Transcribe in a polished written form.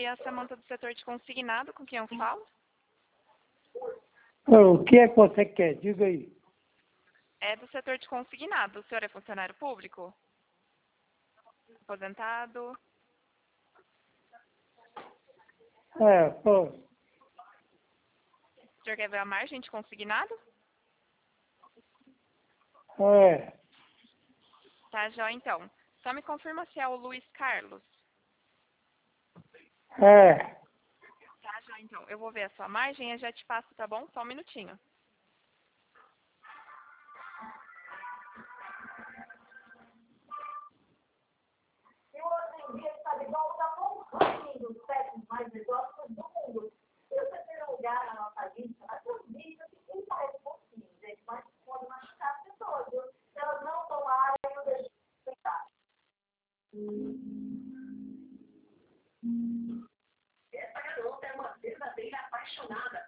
dia, Samanta do setor de consignado, com quem eu falo? O que é que você quer? Diga aí. É do setor de consignado. O senhor é funcionário público? Aposentado? Pô. O senhor quer ver a margem de consignado? Tá, já então. Só me confirma se é o Luiz Carlos. Tá, já então. Eu vou ver a sua margem e já te passo, tá bom? Só um minutinho. E hoje em dia está de volta com o ranking dos 7 mais negócios do mundo. E o terceiro lugar na nossa lista, acredita que quem faz um pouquinho, gente, mas pode machucar as pessoas, viu? Se elas não tomarem, eu deixo de respeitar. Essa garota é uma verdadeira apaixonada